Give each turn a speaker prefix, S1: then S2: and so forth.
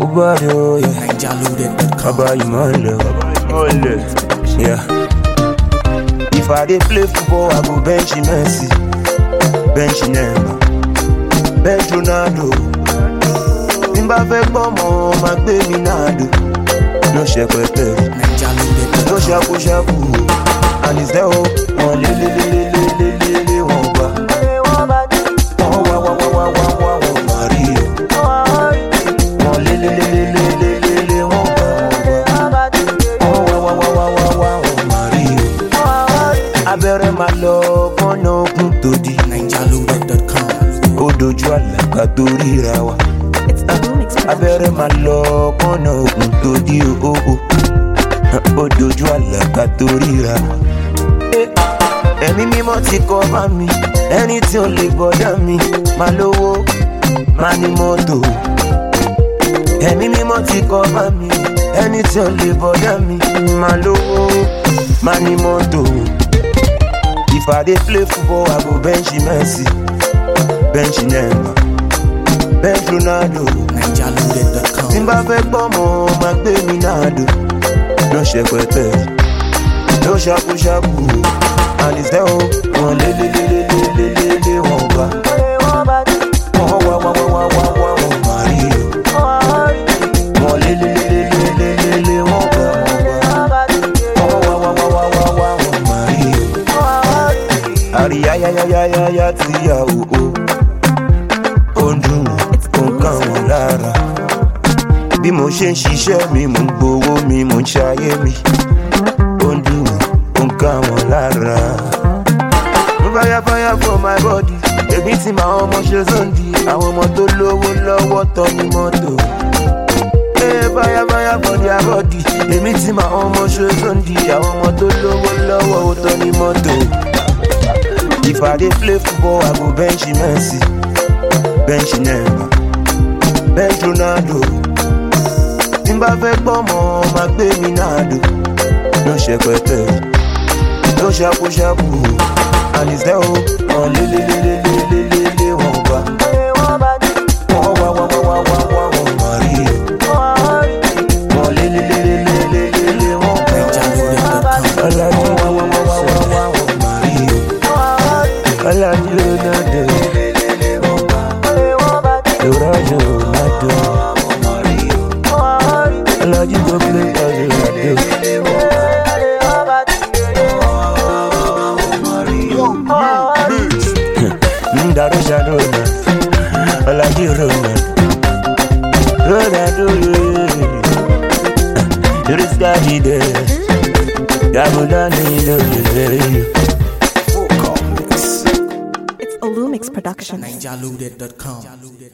S1: Ubado, yeah. About you, my love. Yeah. If I dey play football, I go bench Messi, bench Neymar, bench Ronaldo. Bimba fẹ́ gbọ́mọ, ma gbé mi náàdó. No ṣẹpẹtẹ, no ṣàkóṣàkó. And it's there, wọ́n lé wọ́n gbà. Wọ́n wá wọ́n máa rí o. Wọ́n lé wọ́n gbà. Wọ́n wá wọ́n máa rí o. Abẹ́rẹ́ máa lọ kọ́nà ogun tó di.
S2: NigerLoaded.com.
S1: Ó dojú àlàkà tó ríra wa. Abẹ́rẹ́ máa lọ kọ́nà ogun tó di o. Ó dojú àlàkà tó ríra wa. Ẹ̀mí mímọ́ ti kọ́ bá mi, ẹni tí ó lè bọ́dá mi, máa lówó, máa ní mọ́tò. Ẹ̀mí mímọ́ ti kọ́ bá mi, ẹni tí ó lè bọ́dá mi, máa lówó, máa ní mọ́tò. If I dey play football, I go bench Messi, bench Neymar, bench Ronaldo.
S2: NigerLoaded.com.
S1: Bimba fẹ́ gbọ́mọ, ma gbé mi náàdó. No ṣẹpẹtẹ, no ṣàkóṣàkó. And it's there, wọ́n lé wọ́n gbà. Wọ́n wá wọ́n máa rí o. Wọ́n lé wọ́n gbà. Wọ́n wá wọ́n máa rí o. Àríyáyáyáyáyá ti yà o. Ó ń dùn, ó ń kàn wọ́n lára. Bí mo ṣe ń ṣiṣẹ́ mi, mo ń gbowó mi, mo ń ṣayé mi. Ó ń dùn, ó ń kàn wọ́n lára. Mo fire for my body. Èmi tí màá ọmọ ṣe zondi. Àwọn ọmọ tó lówó lọ́wọ́ tọ́ ní mọ́tò. Fire for their body. Èmi tí màá ọmọ ṣe zondi. Àwọn ọmọ tó lówó lọ́wọ́ tọ́ ní mọ́tò. If I dey play football, I go bench Messi, bench Neymar, bench Ronaldo. Bimba fẹ́ gbọ́mọ, ma gbé mi náàdó. No ṣẹpẹtẹ, no ṣàkóṣàkó. And it's there, wọ́n lé wọ́n gbà. Wọ́n wá wọ́n máa rí o. Wọ́n lé wọ́n gbà. Alájú wọ́n máa rí o. Alájú Ronaldo. Ronaldo. Alájú go play Ronaldo. Darusha Ronaldo, Alájú Ronaldo, Rizka Hide, Yabulani
S2: It's Olumix Production. NigerLoaded.com.